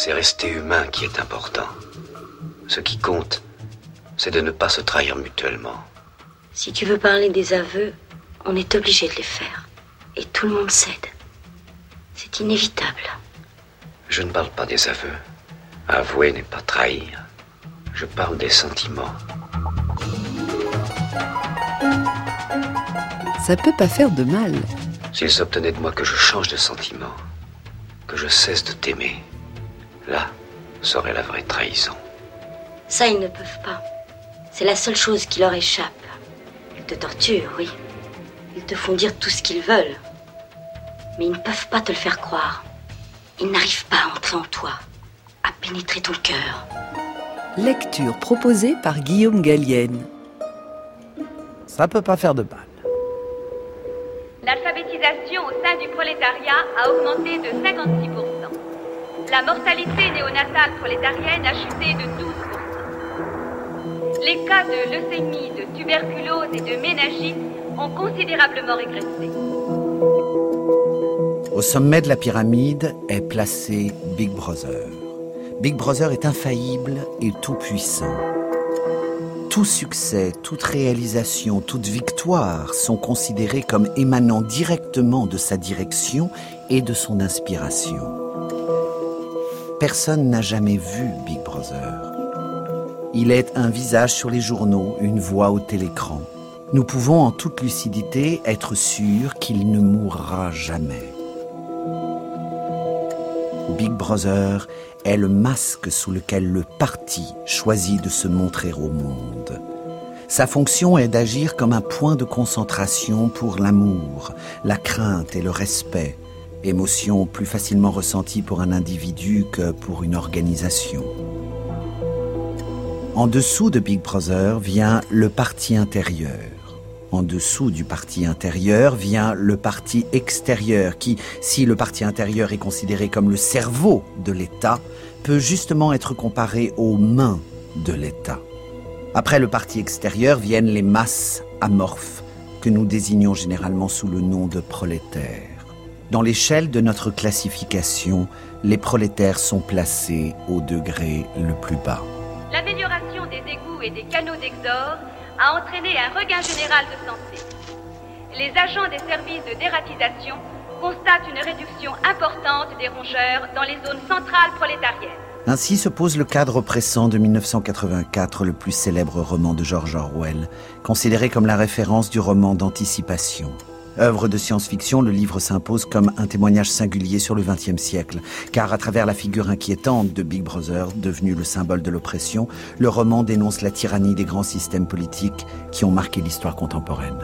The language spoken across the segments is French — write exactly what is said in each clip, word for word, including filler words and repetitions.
C'est rester humain qui est important. Ce qui compte, c'est de ne pas se trahir mutuellement. Si tu veux parler des aveux, on est obligé de les faire. Et tout le monde cède. C'est inévitable. Je ne parle pas des aveux. Avouer n'est pas trahir. Je parle des sentiments. Ça peut pas faire de mal. S'il s'obtenait de moi que je change de sentiment, que je cesse de t'aimer, là serait la vraie trahison. Ça, ils ne peuvent pas. C'est la seule chose qui leur échappe. Ils te torturent, oui. Ils te font dire tout ce qu'ils veulent. Mais ils ne peuvent pas te le faire croire. Ils n'arrivent pas à entrer en toi, à pénétrer ton cœur. Lecture proposée par Guillaume Gallienne. Ça peut pas faire de mal. L'alphabétisation au sein du prolétariat a augmenté de cinquante-six pour cent. La mortalité néonatale prolétarienne a chuté de douze pour cent. Les cas de leucémie, de tuberculose et de méningite ont considérablement régressé. Au sommet de la pyramide est placé Big Brother. Big Brother est infaillible et tout-puissant. Tout succès, toute réalisation, toute victoire sont considérés comme émanant directement de sa direction et de son inspiration. Personne n'a jamais vu Big Brother. Il est un visage sur les journaux, une voix au télécran. Nous pouvons en toute lucidité être sûrs qu'il ne mourra jamais. Big Brother est le masque sous lequel le parti choisit de se montrer au monde. Sa fonction est d'agir comme un point de concentration pour l'amour, la crainte et le respect, émotions plus facilement ressenties pour un individu que pour une organisation. En dessous de Big Brother vient le parti intérieur. En dessous du parti intérieur vient le parti extérieur qui, si le parti intérieur est considéré comme le cerveau de l'État, peut justement être comparé aux mains de l'État. Après le parti extérieur viennent les masses amorphes, que nous désignons généralement sous le nom de prolétaires. Dans l'échelle de notre classification, les prolétaires sont placés au degré le plus bas. L'amélioration des égouts et des canaux d'exore a entraîné un regain général de santé. Les agents des services de dératisation constatent une réduction importante des rongeurs dans les zones centrales prolétariennes. Ainsi se pose le cadre oppressant de mille neuf cent quatre-vingt-quatre, le plus célèbre roman de George Orwell, considéré comme la référence du roman d'anticipation. Œuvre de science-fiction, le livre s'impose comme un témoignage singulier sur le vingtième siècle, car à travers la figure inquiétante de Big Brother, devenu le symbole de l'oppression, le roman dénonce la tyrannie des grands systèmes politiques qui ont marqué l'histoire contemporaine.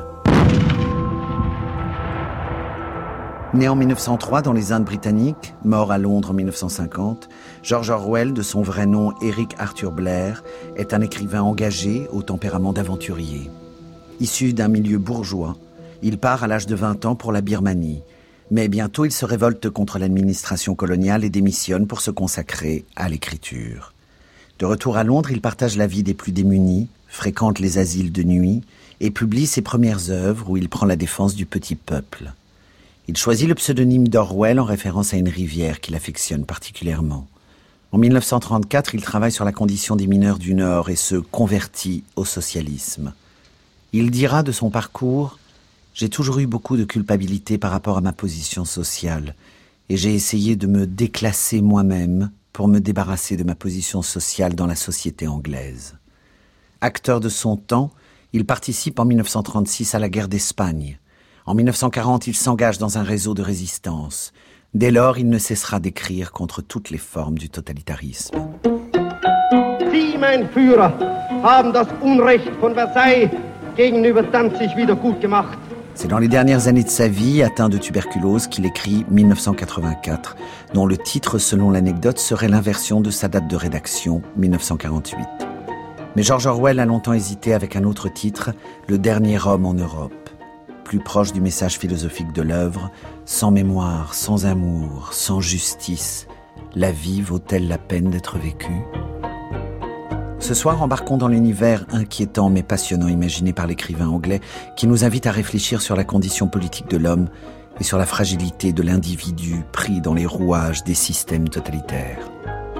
Né en mille neuf cent trois dans les Indes britanniques, mort à Londres en mille neuf cent cinquante, George Orwell, de son vrai nom Eric Arthur Blair, est un écrivain engagé au tempérament d'aventurier. Issu d'un milieu bourgeois, il part à l'âge de vingt ans pour la Birmanie. Mais bientôt, il se révolte contre l'administration coloniale et démissionne pour se consacrer à l'écriture. De retour à Londres, il partage la vie des plus démunis, fréquente les asiles de nuit et publie ses premières œuvres où il prend la défense du petit peuple. Il choisit le pseudonyme d'Orwell en référence à une rivière qu'il affectionne particulièrement. En mille neuf cent trente-quatre, il travaille sur la condition des mineurs du Nord et se convertit au socialisme. Il dira de son parcours: « J'ai toujours eu beaucoup de culpabilité par rapport à ma position sociale et j'ai essayé de me déclasser moi-même pour me débarrasser de ma position sociale dans la société anglaise. » Acteur de son temps, il participe en mille neuf cent trente-six à la guerre d'Espagne. En mille neuf cent quarante, il s'engage dans un réseau de résistance. Dès lors, il ne cessera d'écrire contre toutes les formes du totalitarisme. Sie, mein Führer, haben das Unrecht von Versailles gegenüber Danzig wieder gut gemacht. C'est dans les dernières années de sa vie, atteint de tuberculose, qu'il écrit mille neuf cent quatre-vingt-quatre, dont le titre, selon l'anecdote, serait l'inversion de sa date de rédaction, mille neuf cent quarante-huit. Mais George Orwell a longtemps hésité avec un autre titre, Le dernier homme en Europe. Plus proche du message philosophique de l'œuvre, sans mémoire, sans amour, sans justice, la vie vaut-elle la peine d'être vécue ? Ce soir, embarquons dans l'univers inquiétant mais passionnant imaginé par l'écrivain anglais qui nous invite à réfléchir sur la condition politique de l'homme et sur la fragilité de l'individu pris dans les rouages des systèmes totalitaires.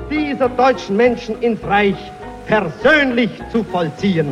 dieser deutschen Menschen ins Reich persönlich zu vollziehen.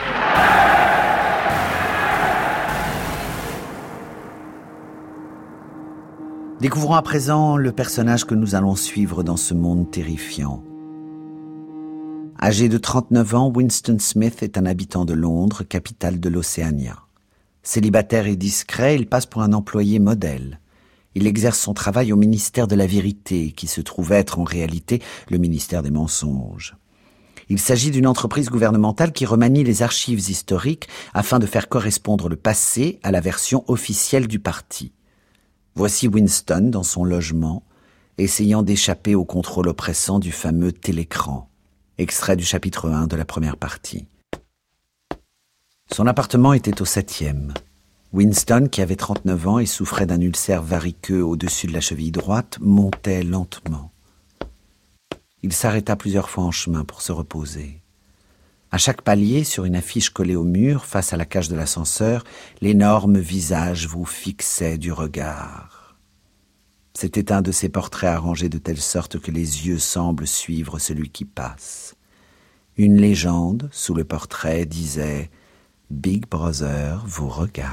Découvrons à présent le personnage que nous allons suivre dans ce monde terrifiant. Âgé de trente-neuf ans, Winston Smith est un habitant de Londres, capitale de l'Océania. Célibataire et discret, il passe pour un employé modèle. Il exerce son travail au ministère de la Vérité, qui se trouve être en réalité le ministère des Mensonges. Il s'agit d'une entreprise gouvernementale qui remanie les archives historiques afin de faire correspondre le passé à la version officielle du parti. Voici Winston dans son logement, essayant d'échapper au contrôle oppressant du fameux télécran. Extrait du chapitre un de la première partie. Son appartement était au septième. Winston, qui avait trente-neuf ans et souffrait d'un ulcère variqueux au-dessus de la cheville droite, montait lentement. Il s'arrêta plusieurs fois en chemin pour se reposer. À chaque palier, sur une affiche collée au mur, face à la cage de l'ascenseur, l'énorme visage vous fixait du regard. C'était un de ces portraits arrangés de telle sorte que les yeux semblent suivre celui qui passe. Une légende, sous le portrait, disait « Big Brother vous regarde ».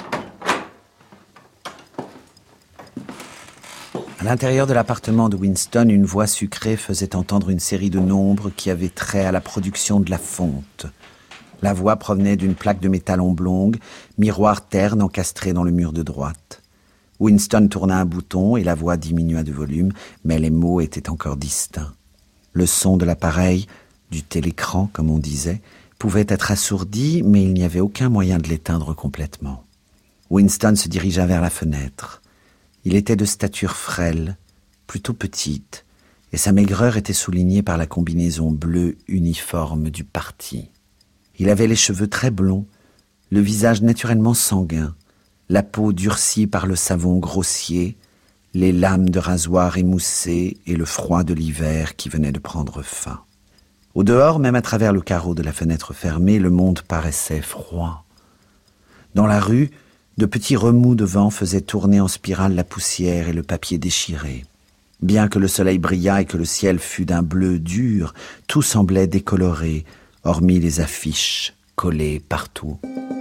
À l'intérieur de l'appartement de Winston, une voix sucrée faisait entendre une série de nombres qui avaient trait à la production de la fonte. La voix provenait d'une plaque de métal oblongue, miroir terne encastré dans le mur de droite. Winston tourna un bouton et la voix diminua de volume, mais les mots étaient encore distincts. Le son de l'appareil, du télécran comme on disait, pouvait être assourdi, mais il n'y avait aucun moyen de l'éteindre complètement. Winston se dirigea vers la fenêtre. Il était de stature frêle, plutôt petite, et sa maigreur était soulignée par la combinaison bleue uniforme du parti. Il avait les cheveux très blonds, le visage naturellement sanguin, la peau durcie par le savon grossier, les lames de rasoir émoussées et le froid de l'hiver qui venait de prendre fin. Au dehors, même à travers le carreau de la fenêtre fermée, le monde paraissait froid. Dans la rue, de petits remous de vent faisaient tourner en spirale la poussière et le papier déchiré. Bien que le soleil brillât et que le ciel fût d'un bleu dur, tout semblait décoloré, hormis les affiches collées partout.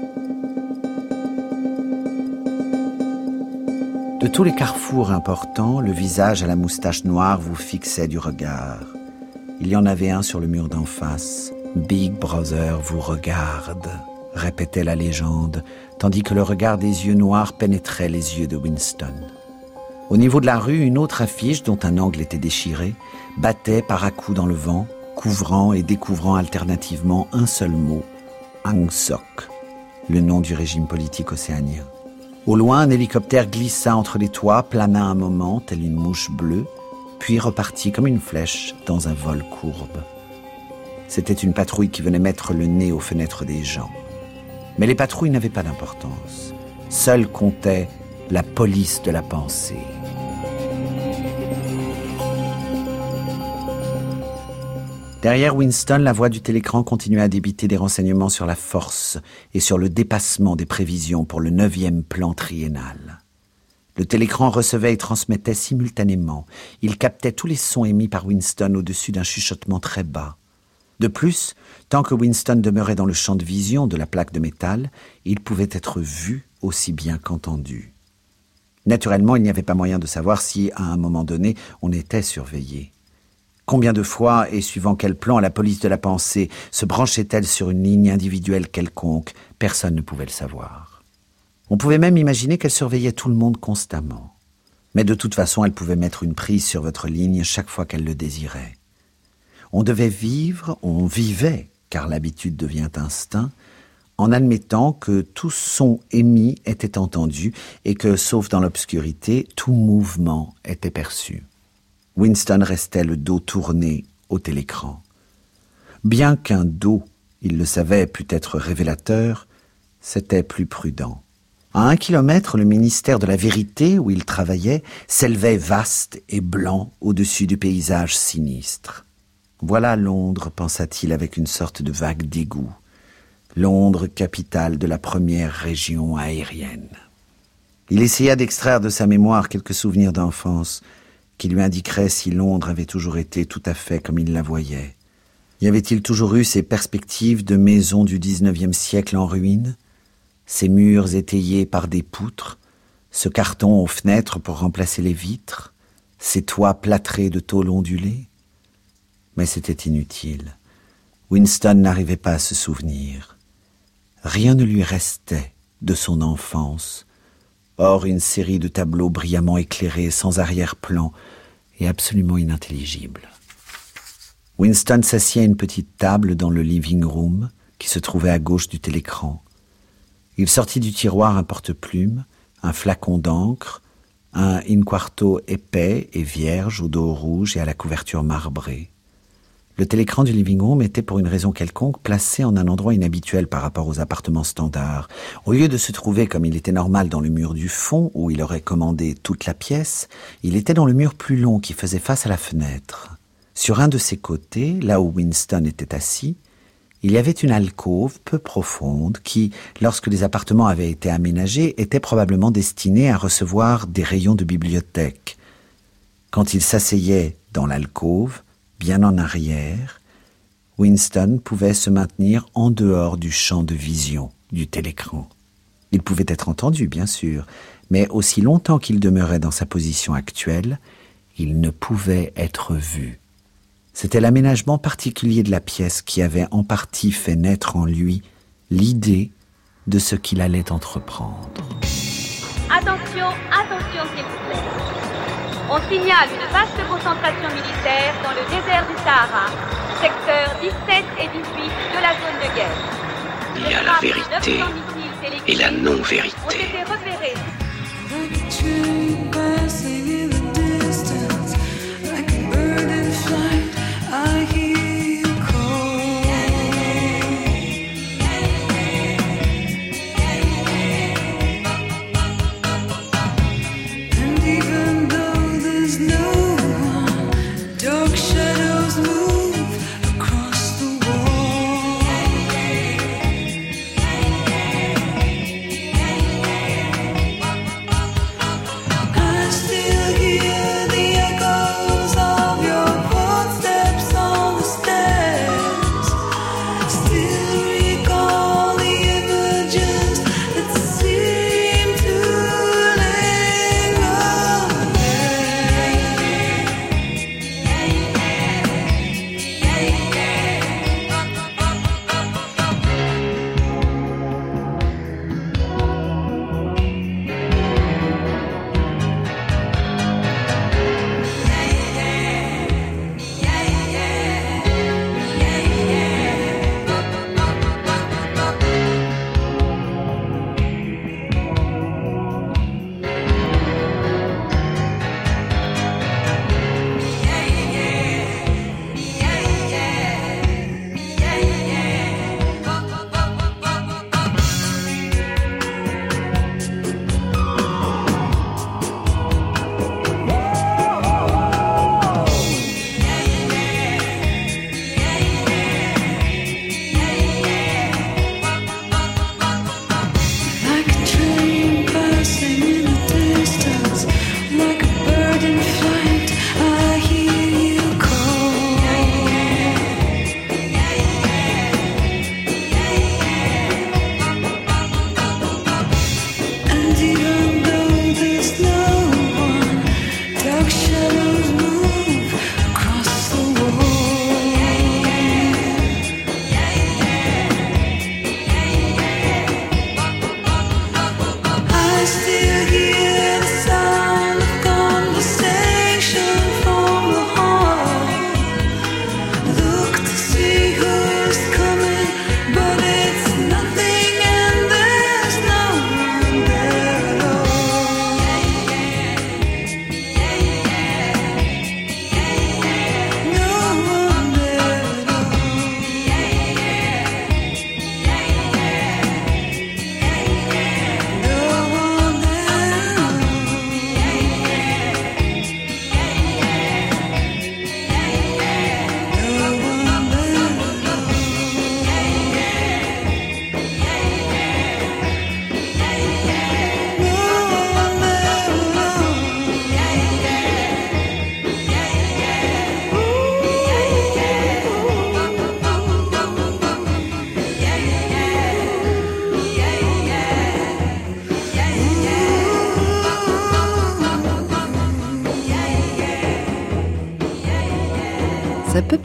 De tous les carrefours importants, le visage à la moustache noire vous fixait du regard. Il y en avait un sur le mur d'en face. « Big Brother vous regarde », répétait la légende, tandis que le regard des yeux noirs pénétrait les yeux de Winston. Au niveau de la rue, une autre affiche, dont un angle était déchiré, battait par à-coups dans le vent, couvrant et découvrant alternativement un seul mot, Aung Sok, le nom du régime politique océanien. Au loin, un hélicoptère glissa entre les toits, plana un moment, telle une mouche bleue, puis repartit comme une flèche dans un vol courbe. C'était une patrouille qui venait mettre le nez aux fenêtres des gens. Mais les patrouilles n'avaient pas d'importance. Seule comptait la police de la pensée. Derrière Winston, la voix du télécran continuait à débiter des renseignements sur la force et sur le dépassement des prévisions pour le neuvième plan triennal. Le télécran recevait et transmettait simultanément. Il captait tous les sons émis par Winston au-dessus d'un chuchotement très bas. De plus, tant que Winston demeurait dans le champ de vision de la plaque de métal, il pouvait être vu aussi bien qu'entendu. Naturellement, il n'y avait pas moyen de savoir si, à un moment donné, on était surveillé. Combien de fois, et suivant quel plan, la police de la pensée se branchait-elle sur une ligne individuelle quelconque, personne ne pouvait le savoir. On pouvait même imaginer qu'elle surveillait tout le monde constamment. Mais de toute façon, elle pouvait mettre une prise sur votre ligne chaque fois qu'elle le désirait. On devait vivre, on vivait, car l'habitude devient instinct, en admettant que tout son émis était entendu et que, sauf dans l'obscurité, tout mouvement était perçu. Winston restait le dos tourné au télécran. Bien qu'un dos, il le savait, pût être révélateur, c'était plus prudent. À un kilomètre, le ministère de la Vérité, où il travaillait, s'élevait vaste et blanc au-dessus du paysage sinistre. Voilà Londres, pensa-t-il avec une sorte de vague dégoût. Londres, capitale de la première région aérienne. Il essaya d'extraire de sa mémoire quelques souvenirs d'enfance. qui lui indiquerait si Londres avait toujours été tout à fait comme il la voyait. Y avait-il toujours eu ces perspectives de maisons du dix-neuvième siècle en ruine, ces murs étayés par des poutres, ce carton aux fenêtres pour remplacer les vitres, ces toits plâtrés de tôle ondulée? Mais c'était inutile. Winston n'arrivait pas à se souvenir. Rien ne lui restait de son enfance, hors une série de tableaux brillamment éclairés, sans arrière-plan et absolument inintelligibles. Winston s'assit à une petite table dans le living room qui se trouvait à gauche du télécran. Il sortit du tiroir un porte-plume, un flacon d'encre, un in-quarto épais et vierge au dos rouge et à la couverture marbrée. Le télécran du living room était pour une raison quelconque placé en un endroit inhabituel par rapport aux appartements standards. Au lieu de se trouver comme il était normal dans le mur du fond où il aurait commandé toute la pièce, il était dans le mur plus long qui faisait face à la fenêtre. Sur un de ses côtés, là où Winston était assis, il y avait une alcôve peu profonde qui, lorsque les appartements avaient été aménagés, était probablement destinée à recevoir des rayons de bibliothèque. Quand il s'asseyait dans l'alcôve, bien en arrière, Winston pouvait se maintenir en dehors du champ de vision du télécran. Il pouvait être entendu, bien sûr, mais aussi longtemps qu'il demeurait dans sa position actuelle, il ne pouvait être vu. C'était l'aménagement particulier de la pièce qui avait en partie fait naître en lui l'idée de ce qu'il allait entreprendre. Attention, attention s'il vous plaît. On signale une vaste concentration militaire dans le désert du Sahara, secteurs dix-sept et dix-huit de la zone de guerre. Il y a la vérité et la non-vérité. Ont été repérés.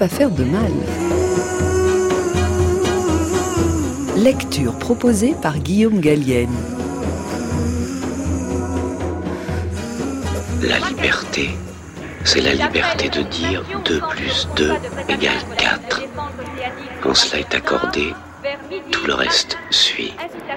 pas faire de mal. Lecture proposée par Guillaume Gallienne. La liberté, c'est la liberté de dire deux plus deux égale quatre. Quand cela est accordé, tout le reste suit.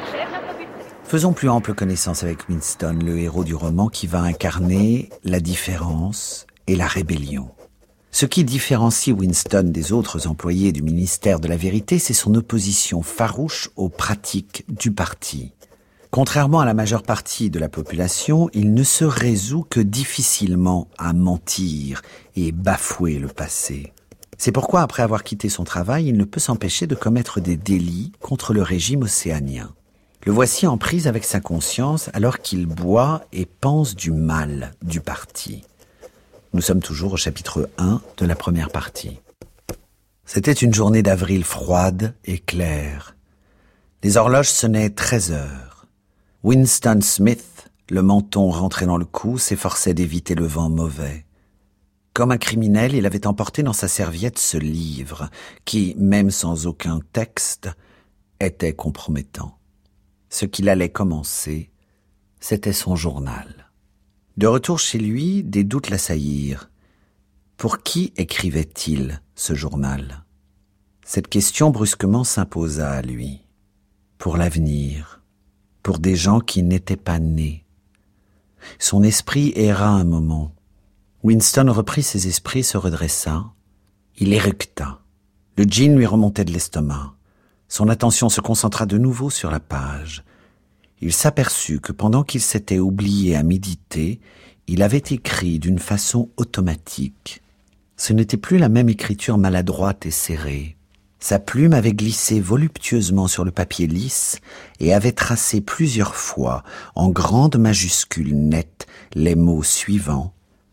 Faisons plus ample connaissance avec Winston, le héros du roman qui va incarner la différence et la rébellion. Ce qui différencie Winston des autres employés du ministère de la Vérité, c'est son opposition farouche aux pratiques du parti. Contrairement à la majeure partie de la population, il ne se résout que difficilement à mentir et bafouer le passé. C'est pourquoi, après avoir quitté son travail, il ne peut s'empêcher de commettre des délits contre le régime océanien. Le voici en prise avec sa conscience alors qu'il boit et pense du mal du parti. Nous sommes toujours au chapitre un de la première partie. C'était une journée d'avril froide et claire. Les horloges sonnaient treize heures. Winston Smith, le menton rentré dans le cou, s'efforçait d'éviter le vent mauvais. Comme un criminel, il avait emporté dans sa serviette ce livre, qui, même sans aucun texte, était compromettant. Ce qu'il allait commencer, c'était son journal. De retour chez lui, des doutes l'assaillirent. Pour qui écrivait-il ce journal ? Cette question brusquement s'imposa à lui. Pour l'avenir, pour des gens qui n'étaient pas nés. Son esprit erra un moment. Winston reprit ses esprits, se redressa. Il éructa. Le gin lui remontait de l'estomac. Son attention se concentra de nouveau sur la page. Il s'aperçut que pendant qu'il s'était oublié à méditer, il avait écrit d'une façon automatique. Ce n'était plus la même écriture maladroite et serrée. Sa plume avait glissé voluptueusement sur le papier lisse et avait tracé plusieurs fois, en grandes majuscules nettes, les mots suivants.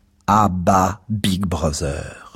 Abba Big Brother.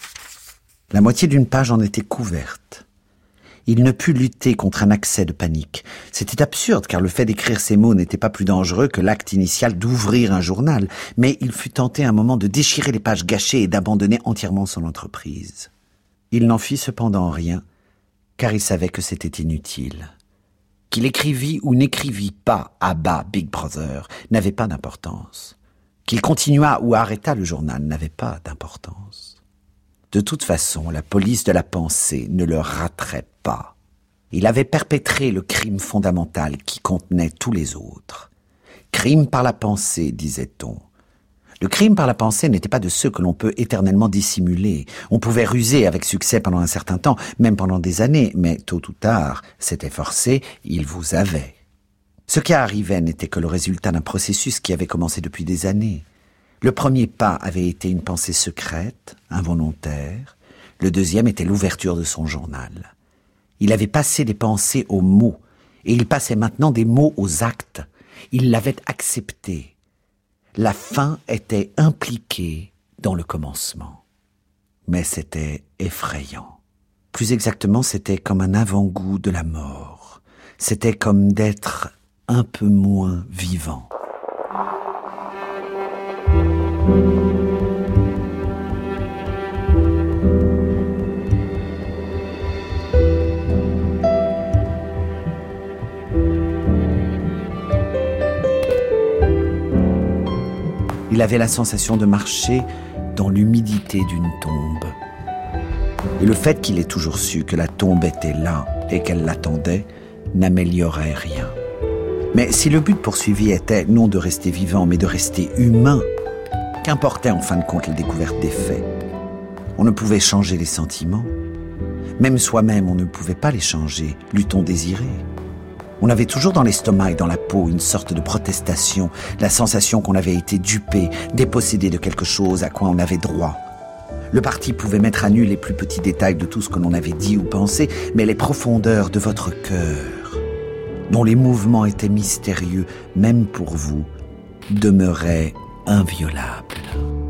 La moitié d'une page en était couverte. Il ne put lutter contre un accès de panique. C'était absurde, car le fait d'écrire ces mots n'était pas plus dangereux que l'acte initial d'ouvrir un journal. Mais il fut tenté un moment de déchirer les pages gâchées et d'abandonner entièrement son entreprise. Il n'en fit cependant rien, car il savait que c'était inutile. Qu'il écrivît ou n'écrivît pas Abba Big Brother n'avait pas d'importance. Qu'il continuât ou arrêtât le journal n'avait pas d'importance. De toute façon, la police de la pensée ne le raterait pas. Il avait perpétré le crime fondamental qui contenait tous les autres. Crime par la pensée, disait-on. Le crime par la pensée n'était pas de ceux que l'on peut éternellement dissimuler. On pouvait ruser avec succès pendant un certain temps, même pendant des années, mais tôt ou tard, c'était forcé, il vous avait. Ce qui arrivait n'était que le résultat d'un processus qui avait commencé depuis des années. Le premier pas avait été une pensée secrète, involontaire. Le deuxième était l'ouverture de son journal. Il avait passé des pensées aux mots, et il passait maintenant des mots aux actes. Il l'avait accepté. La fin était impliquée dans le commencement. Mais c'était effrayant. Plus exactement, c'était comme un avant-goût de la mort. C'était comme d'être un peu moins vivant. Il avait la sensation de marcher dans l'humidité d'une tombe. Et le fait qu'il ait toujours su que la tombe était là et qu'elle l'attendait n'améliorait rien. Mais si le but poursuivi était non de rester vivant, mais de rester humain, qu'importait en fin de compte la découverte des faits ? On ne pouvait changer les sentiments. Même soi-même, on ne pouvait pas les changer, l'eût-on désiré. On avait toujours dans l'estomac et dans la peau une sorte de protestation, la sensation qu'on avait été dupé, dépossédé de quelque chose à quoi on avait droit. Le parti pouvait mettre à nu les plus petits détails de tout ce que l'on avait dit ou pensé, mais les profondeurs de votre cœur, dont les mouvements étaient mystérieux, même pour vous, demeuraient inviolables.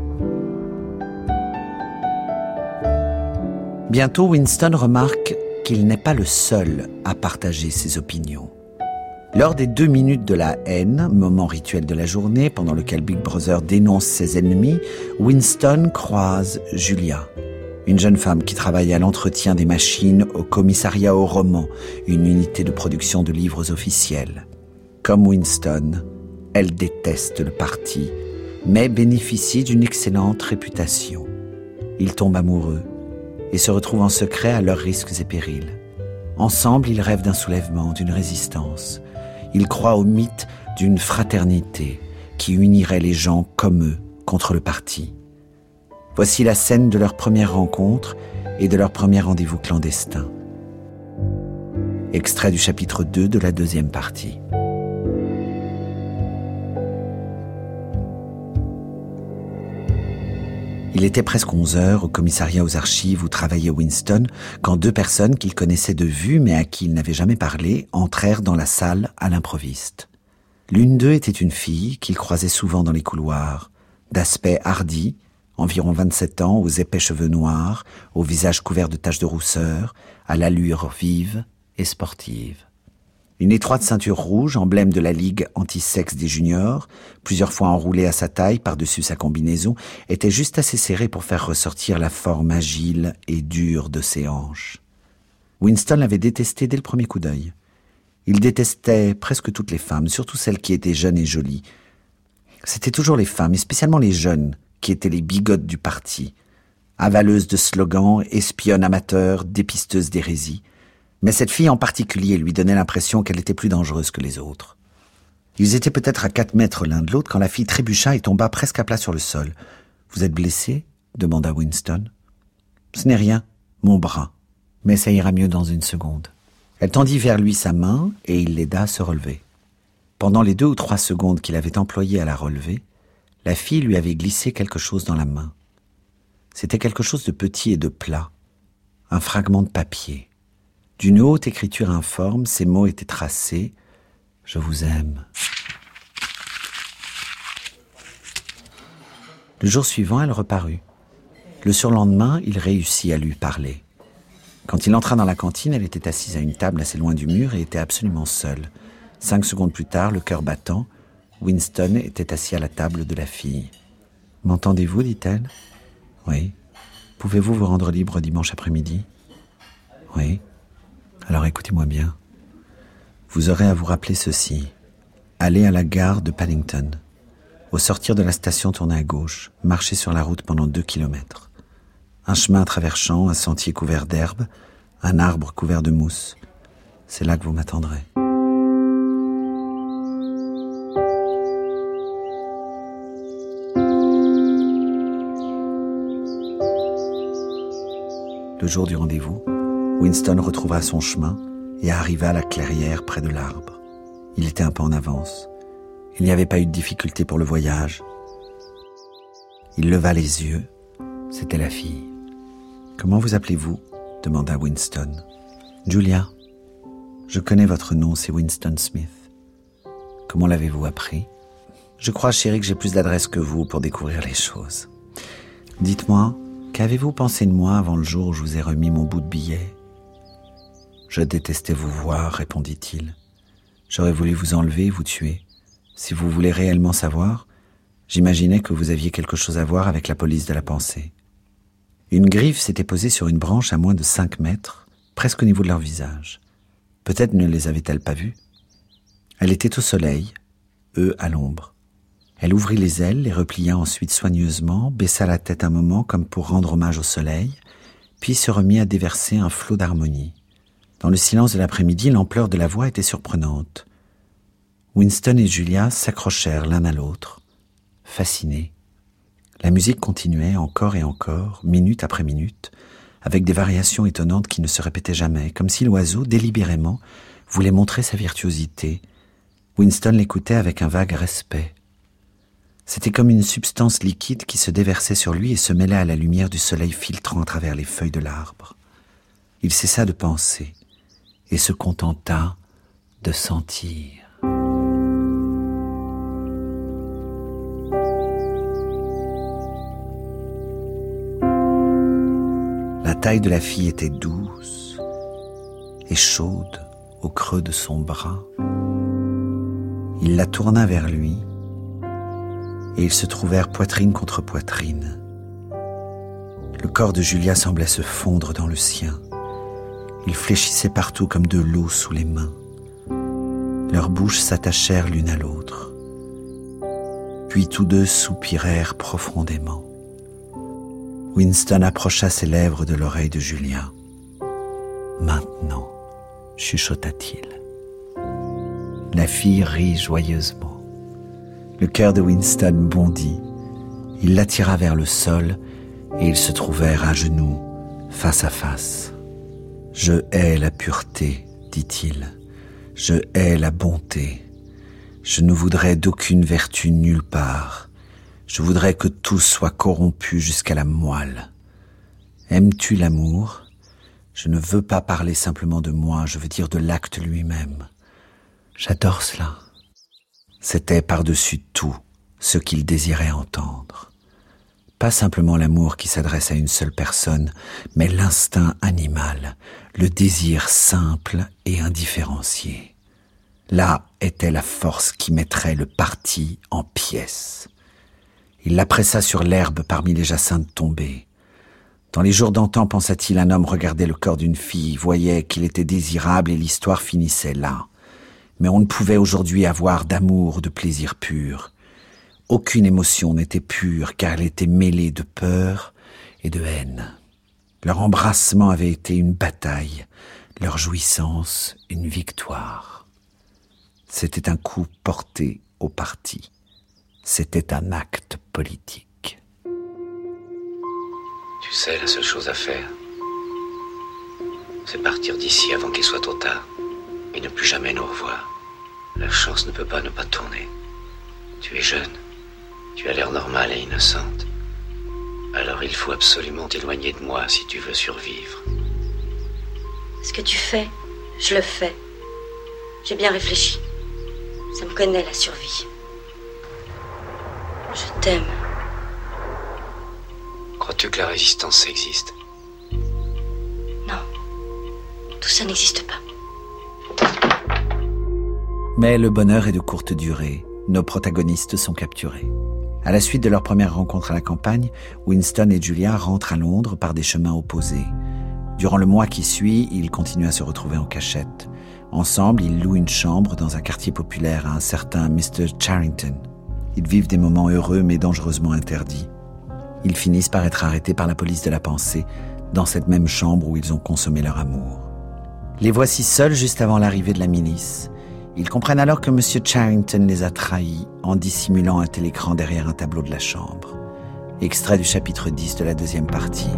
Bientôt, Winston remarque qu'il n'est pas le seul à partager ses opinions. Lors des deux minutes de la haine, moment rituel de la journée, pendant lequel Big Brother dénonce ses ennemis, Winston croise Julia. Une jeune femme qui travaille à l'entretien des machines au commissariat au roman, une unité de production de livres officiels. Comme Winston, elle déteste le parti, mais bénéficie d'une excellente réputation. Ils tombent amoureux et se retrouvent en secret à leurs risques et périls. Ensemble, ils rêvent d'un soulèvement, d'une résistance. Ils croient au mythe d'une fraternité qui unirait les gens comme eux contre le parti. Voici la scène de leur première rencontre et de leur premier rendez-vous clandestin. Extrait du chapitre deux de la deuxième partie. Il était presque onze heures au commissariat aux archives où travaillait Winston quand deux personnes qu'il connaissait de vue mais à qui il n'avait jamais parlé entrèrent dans la salle à l'improviste. L'une d'eux était une fille qu'il croisait souvent dans les couloirs, d'aspect hardi, environ vingt-sept ans, aux épais cheveux noirs, au visage couvert de taches de rousseur, à l'allure vive et sportive. Une étroite ceinture rouge, emblème de la Ligue anti-sexe des juniors, plusieurs fois enroulée à sa taille par-dessus sa combinaison, était juste assez serrée pour faire ressortir la forme agile et dure de ses hanches. Winston l'avait détestée dès le premier coup d'œil. Il détestait presque toutes les femmes, surtout celles qui étaient jeunes et jolies. C'était toujours les femmes, et spécialement les jeunes, qui étaient les bigotes du parti, avaleuses de slogans, espionnes amateurs, dépisteuses d'hérésie. Mais cette fille en particulier lui donnait l'impression qu'elle était plus dangereuse que les autres. Ils étaient peut-être à quatre mètres l'un de l'autre quand la fille trébucha et tomba presque à plat sur le sol. « Vous êtes blessé ?» demanda Winston. « Ce n'est rien, mon bras, mais ça ira mieux dans une seconde. » Elle tendit vers lui sa main et il l'aida à se relever. Pendant les deux ou trois secondes qu'il avait employées à la relever, la fille lui avait glissé quelque chose dans la main. C'était quelque chose de petit et de plat, un fragment de papier. D'une haute écriture informe, ces mots étaient tracés « Je vous aime ». Le jour suivant, elle reparut. Le surlendemain, il réussit à lui parler. Quand il entra dans la cantine, elle était assise à une table assez loin du mur et était absolument seule. Cinq secondes plus tard, le cœur battant, Winston était assis à la table de la fille. « M'entendez-vous » dit-elle. « Oui. Pouvez-vous vous rendre libre dimanche après-midi ?»« Oui. » Alors écoutez-moi bien. Vous aurez à vous rappeler ceci. Allez à la gare de Paddington. Au sortir de la station, tournez à gauche. Marchez sur la route pendant deux kilomètres. Un chemin à travers champs, un sentier couvert d'herbe, un arbre couvert de mousse. C'est là que vous m'attendrez. Le jour du rendez-vous, Winston retrouva son chemin et arriva à la clairière près de l'arbre. Il était un peu en avance. Il n'y avait pas eu de difficulté pour le voyage. Il leva les yeux. C'était la fille. « Comment vous appelez-vous » demanda Winston. « Julia. Je connais votre nom, c'est Winston Smith. Comment l'avez-vous appris ? Je crois, chérie, que j'ai plus d'adresse que vous pour découvrir les choses. Dites-moi, qu'avez-vous pensé de moi avant le jour où je vous ai remis mon bout de billet ? Je détestais vous voir, répondit-il. J'aurais voulu vous enlever et vous tuer. Si vous voulez réellement savoir, j'imaginais que vous aviez quelque chose à voir avec la police de la pensée. Une griffe s'était posée sur une branche à moins de cinq mètres, presque au niveau de leur visage. Peut-être ne les avait-elle pas vus. Elle était au soleil, eux à l'ombre. Elle ouvrit les ailes, les replia ensuite soigneusement, baissa la tête un moment comme pour rendre hommage au soleil, puis se remit à déverser un flot d'harmonie. Dans le silence de l'après-midi, l'ampleur de la voix était surprenante. Winston et Julia s'accrochèrent l'un à l'autre, fascinés. La musique continuait encore et encore, minute après minute, avec des variations étonnantes qui ne se répétaient jamais, comme si l'oiseau, délibérément, voulait montrer sa virtuosité. Winston l'écoutait avec un vague respect. C'était comme une substance liquide qui se déversait sur lui et se mêlait à la lumière du soleil filtrant à travers les feuilles de l'arbre. Il cessa de penser et se contenta de sentir. La taille de la fille était douce et chaude au creux de son bras. Il la tourna vers lui et ils se trouvèrent poitrine contre poitrine. Le corps de Julia semblait se fondre dans le sien. Il fléchissait partout comme de l'eau sous les mains. Leurs bouches s'attachèrent l'une à l'autre. Puis tous deux soupirèrent profondément. Winston approcha ses lèvres de l'oreille de Julia. « Maintenant », chuchota-t-il. La fille rit joyeusement. Le cœur de Winston bondit. Il l'attira vers le sol et ils se trouvèrent à genoux, face à face. « Je hais la pureté, dit-il. Je hais la bonté. Je ne voudrais d'aucune vertu nulle part. Je voudrais que tout soit corrompu jusqu'à la moelle. Aimes-tu l'amour ? Je ne veux pas parler simplement de moi, je veux dire de l'acte lui-même. J'adore cela. » C'était par-dessus tout ce qu'il désirait entendre. Pas simplement l'amour qui s'adresse à une seule personne, mais l'instinct animal, le désir simple et indifférencié. Là était la force qui mettrait le parti en pièces. Il la pressa sur l'herbe parmi les jacinthes tombées. Dans les jours d'antan, pensa-t-il, un homme regardait le corps d'une fille, voyait qu'il était désirable et l'histoire finissait là. Mais on ne pouvait aujourd'hui avoir d'amour, de plaisir pur. Aucune émotion n'était pure, car elle était mêlée de peur et de haine. Leur embrassement avait été une bataille, leur jouissance une victoire. C'était un coup porté au parti. C'était un acte politique. Tu sais, la seule chose à faire, c'est partir d'ici avant qu'il soit trop tard et ne plus jamais nous revoir. La chance ne peut pas ne pas tourner. Tu es jeune, tu as l'air normale et innocente. Alors il faut absolument t'éloigner de moi si tu veux survivre. Ce que tu fais, je le fais. J'ai bien réfléchi. Ça me connaît, la survie. Je t'aime. Crois-tu que la résistance existe ? Non. Tout ça n'existe pas. Mais le bonheur est de courte durée. Nos protagonistes sont capturés. À la suite de leur première rencontre à la campagne, Winston et Julia rentrent à Londres par des chemins opposés. Durant le mois qui suit, ils continuent à se retrouver en cachette. Ensemble, ils louent une chambre dans un quartier populaire à un certain mister Charrington. Ils vivent des moments heureux mais dangereusement interdits. Ils finissent par être arrêtés par la police de la pensée dans cette même chambre où ils ont consommé leur amour. Les voici seuls juste avant l'arrivée de la milice. Ils comprennent alors que monsieur Charrington les a trahis en dissimulant un télécran derrière un tableau de la chambre. Extrait du chapitre dix de la deuxième partie.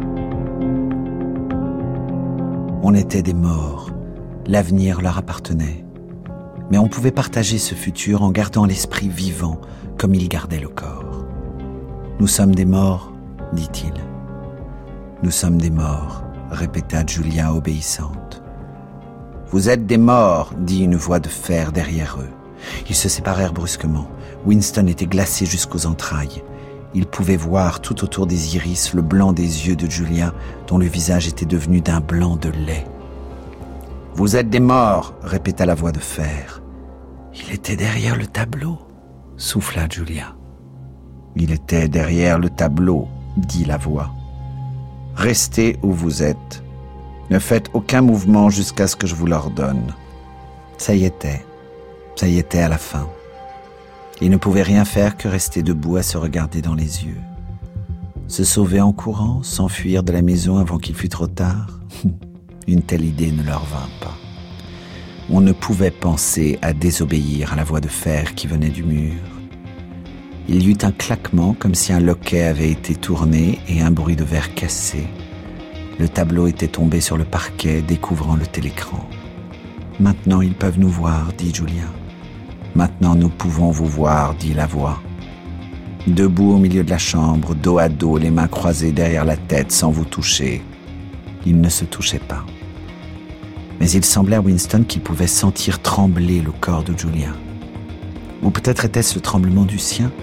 On était des morts. L'avenir leur appartenait. Mais on pouvait partager ce futur en gardant l'esprit vivant comme il gardait le corps. « Nous sommes des morts, dit-il. »« Nous sommes des morts, » répéta Julia obéissante. « Vous êtes des morts, » dit une voix de fer derrière eux. Ils se séparèrent brusquement. Winston était glacé jusqu'aux entrailles. Il pouvait voir tout autour des iris le blanc des yeux de Julia, dont le visage était devenu d'un blanc de lait. « Vous êtes des morts, » répéta la voix de fer. « Il était derrière le tableau, » souffla Julia. « Il était derrière le tableau, » dit la voix. « Restez où vous êtes. Ne faites aucun mouvement jusqu'à ce que je vous l'ordonne. » Ça y était, ça y était à la fin. Il ne pouvait rien faire que rester debout à se regarder dans les yeux. Se sauver en courant, s'enfuir de la maison avant qu'il fût trop tard. Une telle idée ne leur vint pas. On ne pouvait penser à désobéir à la voix de fer qui venait du mur. Il y eut un claquement comme si un loquet avait été tourné et un bruit de verre cassé. Le tableau était tombé sur le parquet, découvrant le télécran. « Maintenant, ils peuvent nous voir, » dit Julia. « Maintenant, nous pouvons vous voir, » dit la voix. Debout au milieu de la chambre, dos à dos, les mains croisées derrière la tête, sans vous toucher. Ils ne se touchaient pas. Mais il semblait à Winston qu'il pouvait sentir trembler le corps de Julia. Ou peut-être était-ce le tremblement du sien.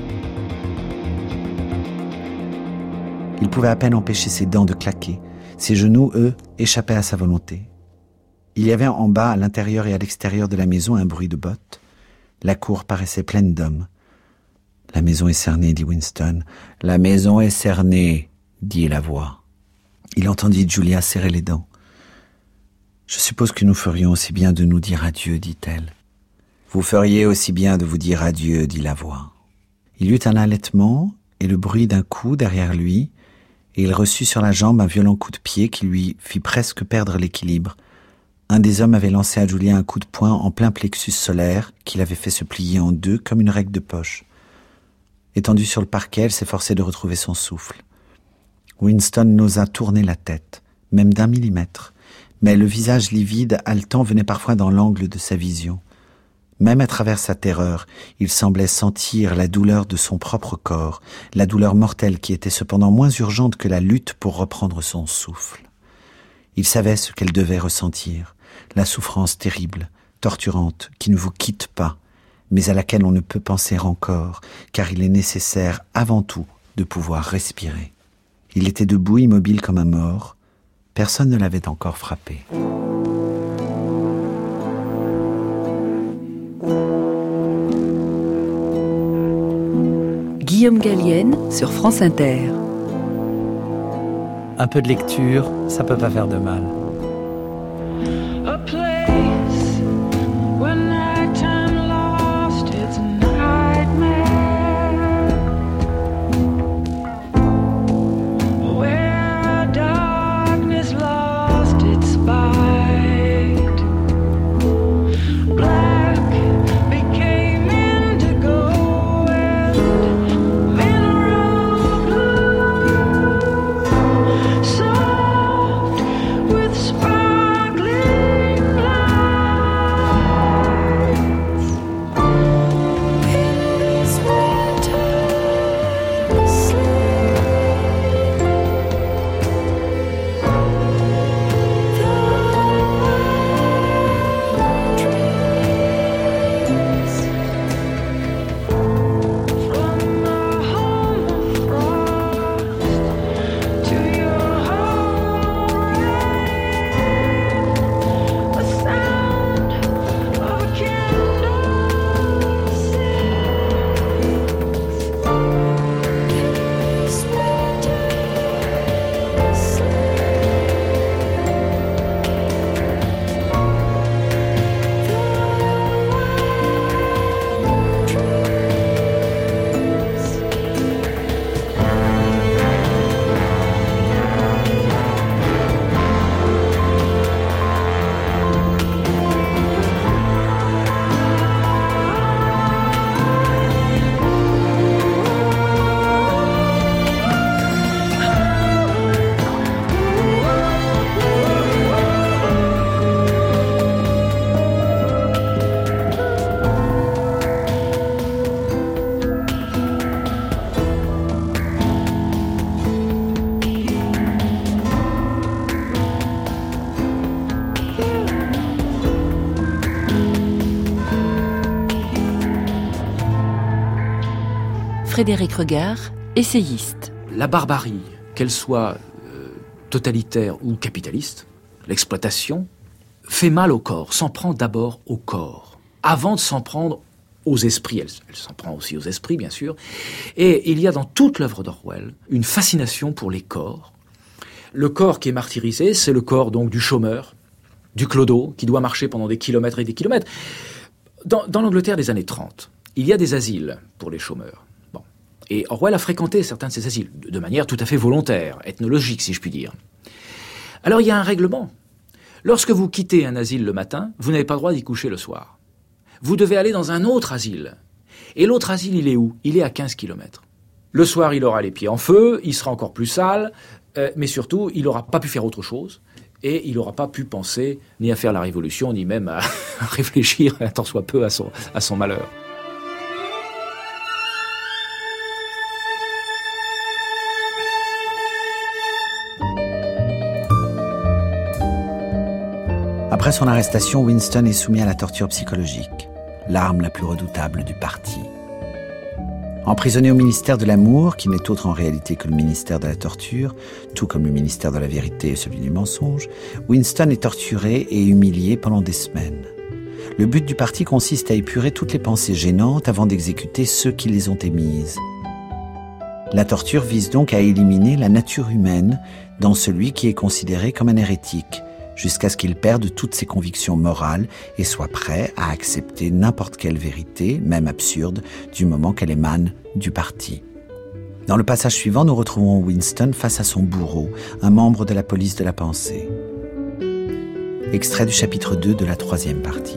Il pouvait à peine empêcher ses dents de claquer. Ses genoux, eux, échappaient à sa volonté. Il y avait en bas, à l'intérieur et à l'extérieur de la maison, un bruit de bottes. La cour paraissait pleine d'hommes. « La maison est cernée, » dit Winston. « La maison est cernée, » dit la voix. Il entendit Julia serrer les dents. « Je suppose que nous ferions aussi bien de nous dire adieu, dit-elle. »« Vous feriez aussi bien de vous dire adieu, dit la voix. » Il eut un halètement et le bruit d'un coup derrière lui, et il reçut sur la jambe un violent coup de pied qui lui fit presque perdre l'équilibre. Un des hommes avait lancé à Julia un coup de poing en plein plexus solaire qui l'avait fait se plier en deux comme une règle de poche. Étendue sur le parquet, elle s'efforçait de retrouver son souffle. Winston n'osa tourner la tête, même d'un millimètre, mais le visage livide, haletant, venait parfois dans l'angle de sa vision. Même à travers sa terreur, il semblait sentir la douleur de son propre corps, la douleur mortelle qui était cependant moins urgente que la lutte pour reprendre son souffle. Il savait ce qu'elle devait ressentir, la souffrance terrible, torturante, qui ne vous quitte pas, mais à laquelle on ne peut penser encore, car il est nécessaire avant tout de pouvoir respirer. Il était debout, immobile comme un mort. Personne ne l'avait encore frappé. Guillaume Gallienne sur France Inter. Un peu de lecture, ça peut pas faire de mal. Frédéric Regard, essayiste. La barbarie, qu'elle soit euh, totalitaire ou capitaliste, l'exploitation, fait mal au corps, s'en prend d'abord au corps, avant de s'en prendre aux esprits. Elle, elle s'en prend aussi aux esprits, bien sûr. Et il y a dans toute l'œuvre d'Orwell une fascination pour les corps. Le corps qui est martyrisé, c'est le corps donc du chômeur, du clodo, qui doit marcher pendant des kilomètres et des kilomètres. Dans, dans l'Angleterre des années trente, il y a des asiles pour les chômeurs. Et Orwell a fréquenté certains de ces asiles, de manière tout à fait volontaire, ethnologique si je puis dire. Alors il y a un règlement. Lorsque vous quittez un asile le matin, vous n'avez pas le droit d'y coucher le soir. Vous devez aller dans un autre asile. Et l'autre asile, il est où ? Il est à quinze kilomètres. Le soir, il aura les pieds en feu, il sera encore plus sale, euh, mais surtout, il n'aura pas pu faire autre chose. Et il n'aura pas pu penser ni à faire la révolution, ni même à réfléchir un tant soit peu à son, à son malheur. Après son arrestation, Winston est soumis à la torture psychologique, l'arme la plus redoutable du parti. Emprisonné au ministère de l'amour, qui n'est autre en réalité que le ministère de la torture, tout comme le ministère de la vérité et celui du mensonge, Winston est torturé et humilié pendant des semaines. Le but du parti consiste à épurer toutes les pensées gênantes avant d'exécuter ceux qui les ont émises. La torture vise donc à éliminer la nature humaine dans celui qui est considéré comme un hérétique, jusqu'à ce qu'il perde toutes ses convictions morales et soit prêt à accepter n'importe quelle vérité, même absurde, du moment qu'elle émane du parti. Dans le passage suivant, nous retrouvons Winston face à son bourreau, un membre de la police de la pensée. Extrait du chapitre deux de la troisième partie.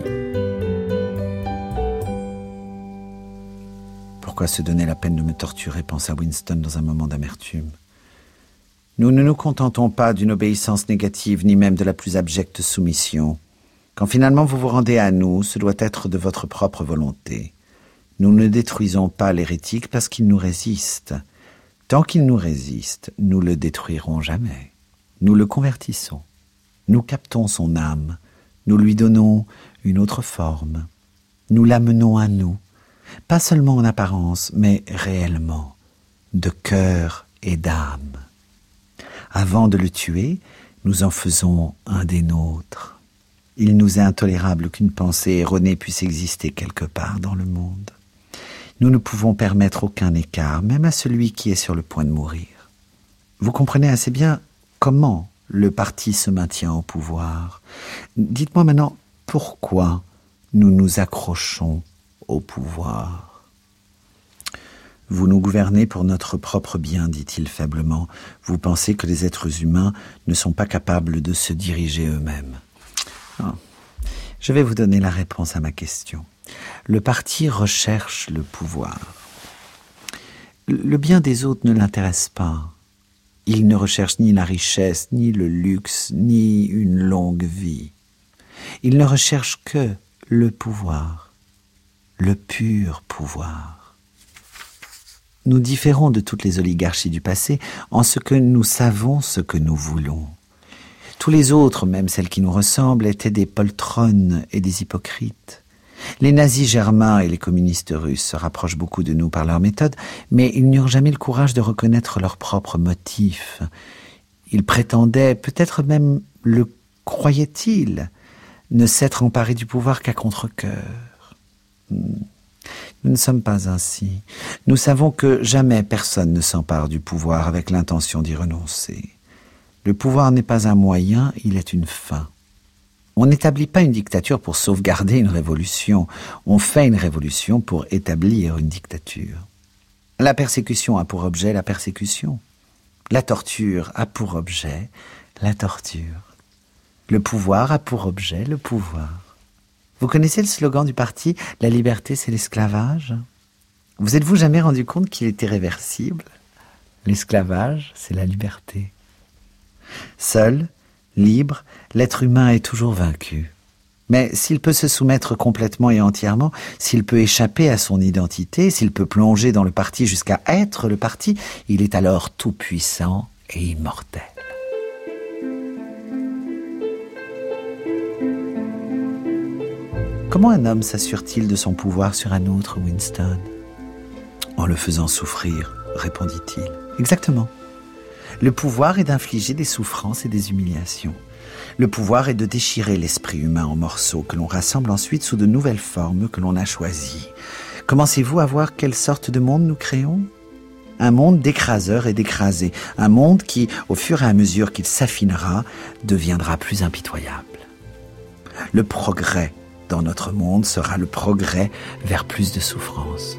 Pourquoi se donner la peine de me torturer, pensa Winston dans un moment d'amertume. Nous ne nous contentons pas d'une obéissance négative, ni même de la plus abjecte soumission. Quand finalement vous vous rendez à nous, ce doit être de votre propre volonté. Nous ne détruisons pas l'hérétique parce qu'il nous résiste. Tant qu'il nous résiste, nous le détruirons jamais. Nous le convertissons. Nous captons son âme. Nous lui donnons une autre forme. Nous l'amenons à nous, pas seulement en apparence, mais réellement, de cœur et d'âme. Avant de le tuer, nous en faisons un des nôtres. Il nous est intolérable qu'une pensée erronée puisse exister quelque part dans le monde. Nous ne pouvons permettre aucun écart, même à celui qui est sur le point de mourir. Vous comprenez assez bien comment le parti se maintient au pouvoir. Dites-moi maintenant pourquoi nous nous accrochons au pouvoir. Vous nous gouvernez pour notre propre bien, dit-il faiblement. Vous pensez que les êtres humains ne sont pas capables de se diriger eux-mêmes. Oh. Je vais vous donner la réponse à ma question. Le parti recherche le pouvoir. Le bien des autres ne l'intéresse pas. Il ne recherche ni la richesse, ni le luxe, ni une longue vie. Il ne recherche que le pouvoir, le pur pouvoir. Nous différons de toutes les oligarchies du passé en ce que nous savons ce que nous voulons. Tous les autres, même celles qui nous ressemblent, étaient des poltronnes et des hypocrites. Les nazis germains et les communistes russes se rapprochent beaucoup de nous par leur méthode, mais ils n'eurent jamais le courage de reconnaître leurs propres motifs. Ils prétendaient, peut-être même le croyaient-ils, ne s'être emparés du pouvoir qu'à contre-cœur. Nous ne sommes pas ainsi. Nous savons que jamais personne ne s'empare du pouvoir avec l'intention d'y renoncer. Le pouvoir n'est pas un moyen, il est une fin. On n'établit pas une dictature pour sauvegarder une révolution. On fait une révolution pour établir une dictature. La persécution a pour objet la persécution. La torture a pour objet la torture. Le pouvoir a pour objet le pouvoir. Vous connaissez le slogan du parti « La liberté, c'est l'esclavage » ? Vous êtes-vous jamais rendu compte qu'il était réversible ? L'esclavage, c'est la liberté. Seul, libre, l'être humain est toujours vaincu. Mais s'il peut se soumettre complètement et entièrement, s'il peut échapper à son identité, s'il peut plonger dans le parti jusqu'à être le parti, il est alors tout-puissant et immortel. Comment un homme s'assure-t-il de son pouvoir sur un autre, Winston ? En le faisant souffrir, répondit-il. Exactement. Le pouvoir est d'infliger des souffrances et des humiliations. Le pouvoir est de déchirer l'esprit humain en morceaux que l'on rassemble ensuite sous de nouvelles formes que l'on a choisies. Commencez-vous à voir quelle sorte de monde nous créons ? Un monde d'écraseurs et d'écrasés. Un monde qui, au fur et à mesure qu'il s'affinera, deviendra plus impitoyable. Le progrès dans notre monde sera le progrès vers plus de souffrance.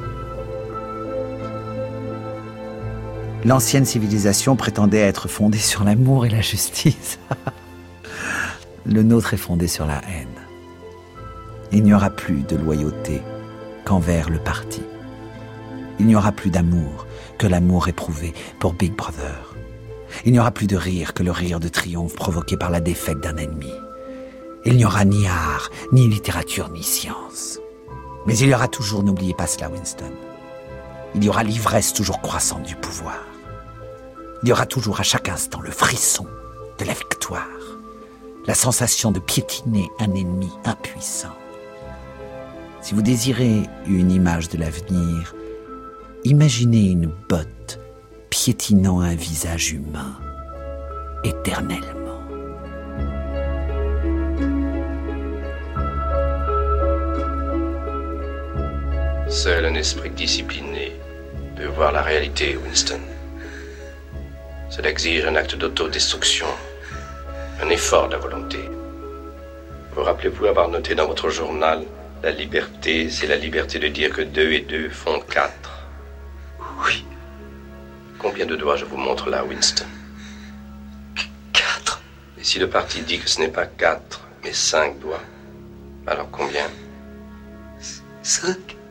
L'ancienne civilisation prétendait être fondée sur l'amour et la justice. Le nôtre est fondé sur la haine. Il n'y aura plus de loyauté qu'envers le parti. Il n'y aura plus d'amour que l'amour éprouvé pour Big Brother. Il n'y aura plus de rire que le rire de triomphe provoqué par la défaite d'un ennemi. Il n'y aura ni art, ni littérature, ni science. Mais il y aura toujours, n'oubliez pas cela, Winston, il y aura l'ivresse toujours croissante du pouvoir. Il y aura toujours à chaque instant le frisson de la victoire, la sensation de piétiner un ennemi impuissant. Si vous désirez une image de l'avenir, imaginez une botte piétinant un visage humain éternellement. Seul un esprit discipliné peut veux voir la réalité, Winston. Cela exige un acte d'autodestruction, un effort de la volonté. Vous rappelez-vous avoir noté dans votre journal « La liberté, c'est la liberté de dire que deux et deux font quatre ». Oui. Combien de doigts je vous montre là, Winston? Quatre. Et si le parti dit que ce n'est pas quatre, mais cinq doigts, alors combien? Cinq.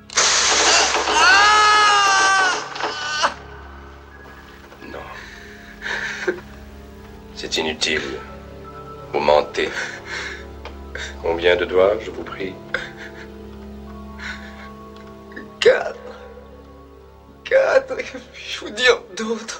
Non. C'est inutile. Vous mentez. Combien de doigts, je vous prie? Quatre. Quatre. Que puis-je vous dire d'autre?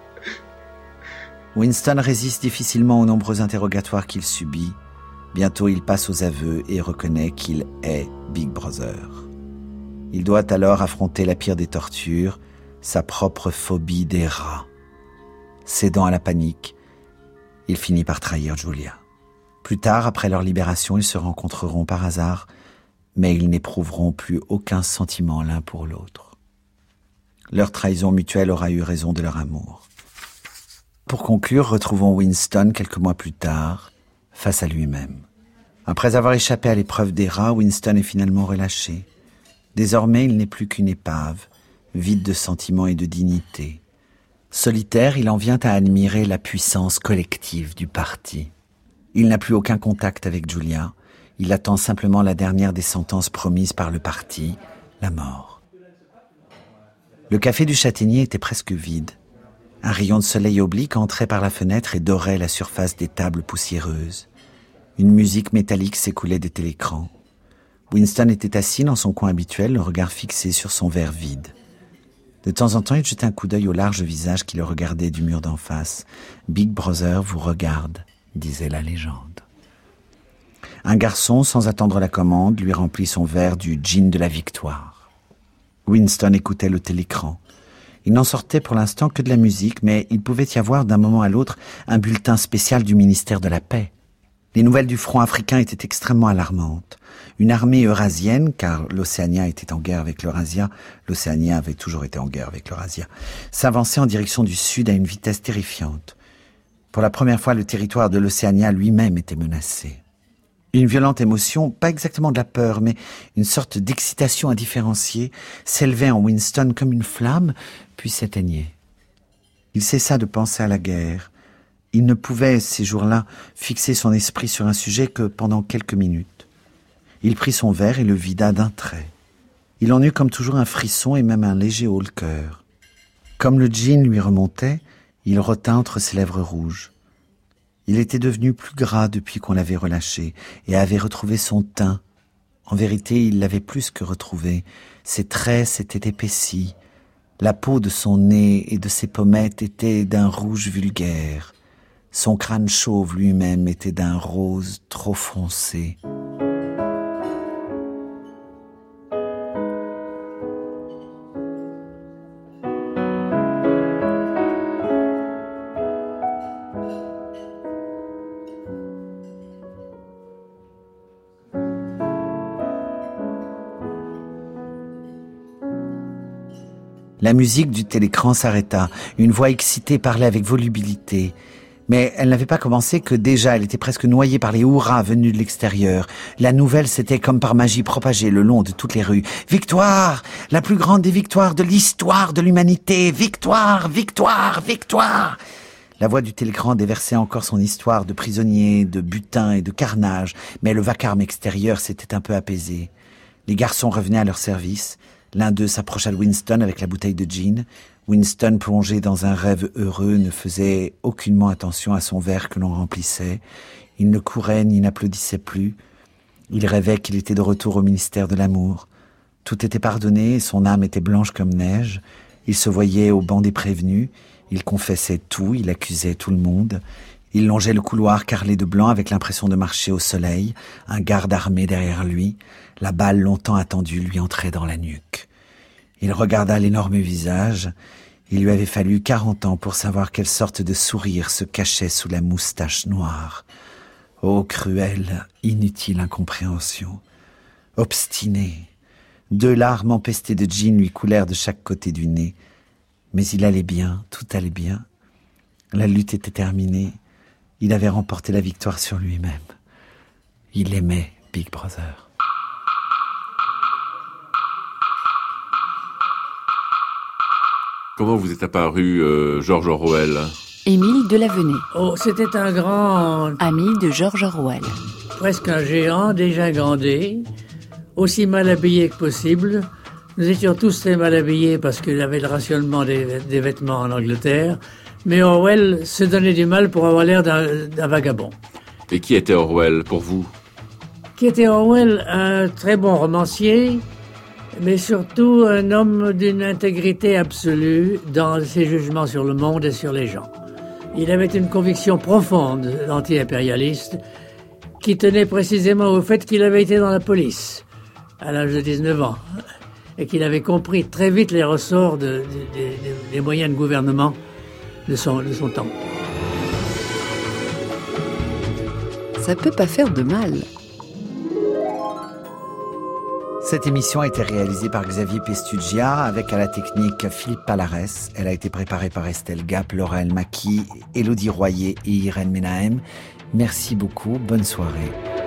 Winston résiste difficilement aux nombreux interrogatoires qu'il subit. Bientôt, il passe aux aveux et reconnaît qu'il est Big Brother. Il doit alors affronter la pire des tortures, sa propre phobie des rats. Cédant à la panique, il finit par trahir Julia. Plus tard, après leur libération, ils se rencontreront par hasard, mais ils n'éprouveront plus aucun sentiment l'un pour l'autre. Leur trahison mutuelle aura eu raison de leur amour. Pour conclure, retrouvons Winston quelques mois plus tard, face à lui-même. Après avoir échappé à l'épreuve des rats, Winston est finalement relâché. Désormais, il n'est plus qu'une épave, vide de sentiments et de dignité. Solitaire, il en vient à admirer la puissance collective du parti. Il n'a plus aucun contact avec Julia. Il attend simplement la dernière des sentences promises par le parti, la mort. Le café du Châtaignier était presque vide. Un rayon de soleil oblique entrait par la fenêtre et dorait la surface des tables poussiéreuses. Une musique métallique s'écoulait des télécrans. Winston était assis dans son coin habituel, le regard fixé sur son verre vide. De temps en temps, il jetait un coup d'œil au large visage qui le regardait du mur d'en face. « Big Brother vous regarde », disait la légende. Un garçon, sans attendre la commande, lui remplit son verre du gin de la victoire. Winston écoutait le télécran. Il n'en sortait pour l'instant que de la musique, mais il pouvait y avoir d'un moment à l'autre un bulletin spécial du ministère de la Paix. Les nouvelles du front africain étaient extrêmement alarmantes. Une armée eurasienne, car l'Océania était en guerre avec l'Eurasia, l'Océanie avait toujours été en guerre avec l'Eurasia, s'avançait en direction du sud à une vitesse terrifiante. Pour la première fois, le territoire de l'Océania lui-même était menacé. Une violente émotion, pas exactement de la peur, mais une sorte d'excitation indifférenciée, s'élevait en Winston comme une flamme, puis s'éteignait. Il cessa de penser à la guerre. Il ne pouvait, ces jours-là, fixer son esprit sur un sujet que pendant quelques minutes. Il prit son verre et le vida d'un trait. Il en eut comme toujours un frisson et même un léger haut-le-cœur. Comme le gin lui remontait, il retint entre ses lèvres rouges. Il était devenu plus gras depuis qu'on l'avait relâché et avait retrouvé son teint. En vérité, il l'avait plus que retrouvé. Ses traits s'étaient épaissis. La peau de son nez et de ses pommettes était d'un rouge vulgaire. Son crâne chauve lui-même était d'un rose trop foncé. La musique du télécran s'arrêta. Une voix excitée parlait avec volubilité. Mais elle n'avait pas commencé que déjà elle était presque noyée par les hurrahs venus de l'extérieur. La nouvelle s'était comme par magie propagée le long de toutes les rues. Victoire! La plus grande des victoires de l'histoire de l'humanité! Victoire! Victoire! Victoire! La voix du télécran déversait encore son histoire de prisonniers, de butin et de carnage, mais le vacarme extérieur s'était un peu apaisé. Les garçons revenaient à leur service. L'un d'eux s'approcha de Winston avec la bouteille de gin. Winston, plongé dans un rêve heureux, ne faisait aucunement attention à son verre que l'on remplissait. Il ne courait ni n'applaudissait plus. Il rêvait qu'il était de retour au ministère de l'amour. Tout était pardonné et son âme était blanche comme neige. Il se voyait au banc des prévenus. Il confessait tout, il accusait tout le monde. Il longeait le couloir carrelé de blanc avec l'impression de marcher au soleil, un garde armé derrière lui. La balle longtemps attendue lui entrait dans la nuque. Il regarda l'énorme visage. Il lui avait fallu quarante ans pour savoir quelle sorte de sourire se cachait sous la moustache noire. Oh, cruelle, inutile incompréhension. Obstiné, Deux larmes empestées de gin lui coulèrent de chaque côté du nez. Mais il allait bien, tout allait bien. La lutte était terminée. Il avait remporté la victoire sur lui-même. Il aimait Big Brother. Comment vous est apparu euh, George Orwell ? Émile Delavenay. Oh, c'était un grand... Ami de George Orwell. Presque un géant, déjà grandé, aussi mal habillé que possible. Nous étions tous très mal habillés parce qu'il avait le rationnement des, des vêtements en Angleterre. Mais Orwell se donnait du mal pour avoir l'air d'un, d'un vagabond. Et qui était Orwell pour vous ? Qui était Orwell ? Un très bon romancier, mais surtout un homme d'une intégrité absolue dans ses jugements sur le monde et sur les gens. Il avait une conviction profonde anti-impérialiste qui tenait précisément au fait qu'il avait été dans la police à l'âge de dix-neuf ans et qu'il avait compris très vite les ressorts de, de, de, de, des moyens de gouvernement de son, de son temps. Ça peut pas faire de mal. Cette émission a été réalisée par Xavier Pestugia avec à la technique Philippe Palarès. Elle a été préparée par Estelle Gap, Laura El Maki, Élodie Royer et Irène Menahem. Merci beaucoup, bonne soirée.